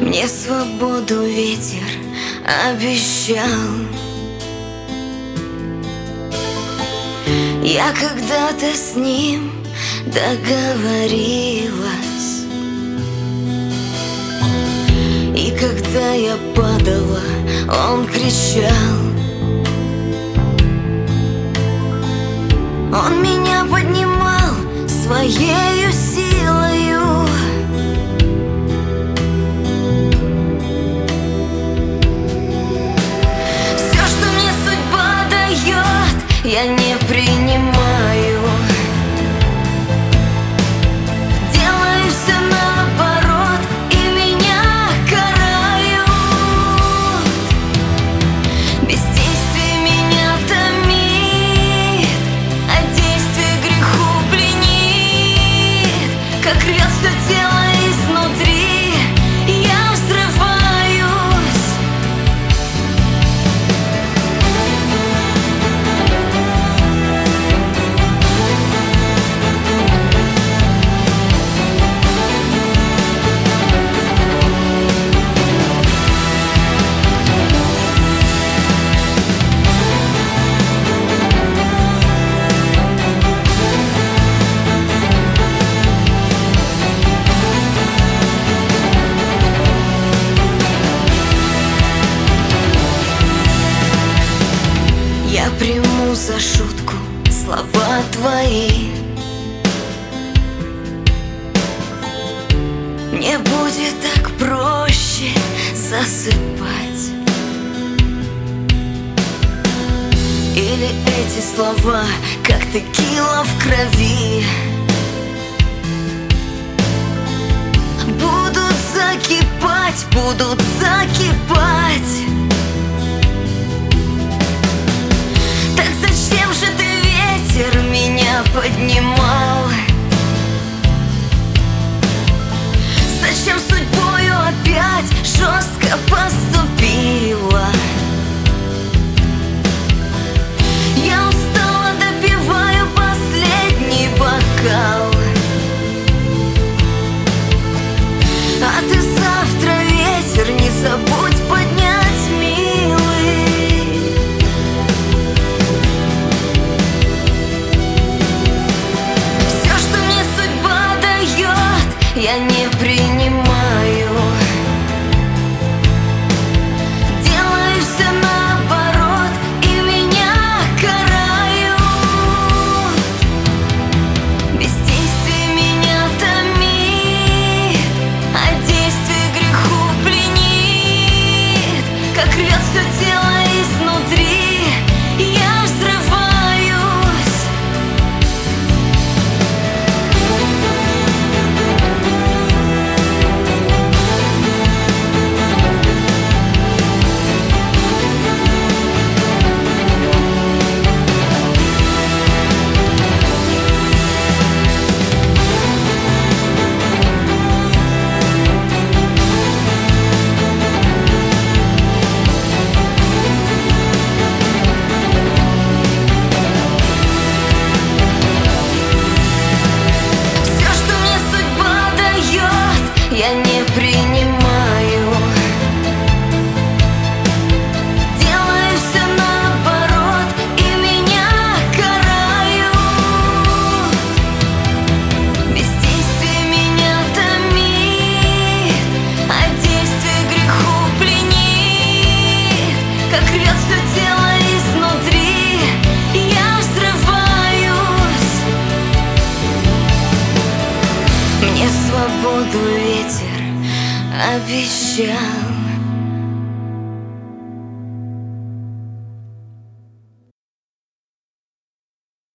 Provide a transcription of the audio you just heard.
Мне свободу ветер обещал. Я когда-то с ним договорилась, и когда я падала, он кричал. Он меня поднимал своею силою. Все, что мне судьба дает, я не принимаю. Делаю все наоборот, и меня карают. Бездействие меня томит, а действие греху пленит. Как рвется тело изнутри, я взрываюсь. Я приму за шутку слова твои. Мне будет так проще засыпать. Или эти слова, как текила в крови, будут закипать, будут закипать. Так зачем же ты, ветер, меня поднимал? Зачем судьбою опять жестко поступила? Я устала, допиваю последний бокал. А ты завтра, ветер, не забудь поднять, милый. Все, что мне судьба дает, я не принимаю. Делаю все наоборот, и меня карают. Бездействие меня томит, а действие греху пленит. Как рвется тело изнутри, я взрываюсь. Все, что мне судьба дает, я не принимаю. Делаю все наоборот, и меня карают. Бездействие меня томит, а действие греху пленит. Как рвется тело изнутри, я взрываюсь. Мне свободу ветер обещал.